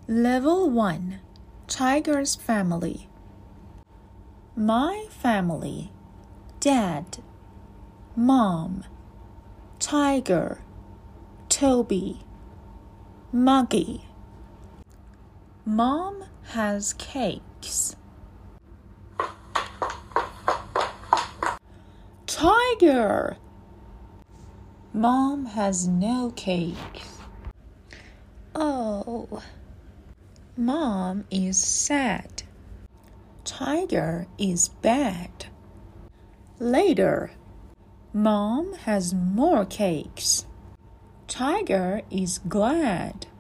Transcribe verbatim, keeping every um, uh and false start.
Level one. Tiger's family. My family. Dad, Mom, Tiger, Toby, Muggy. Mom has cakes. Tiger! Mom has no cakes. Oh, Mom is sad. Tiger is bad. Later, Mom has more cakes. Tiger is glad.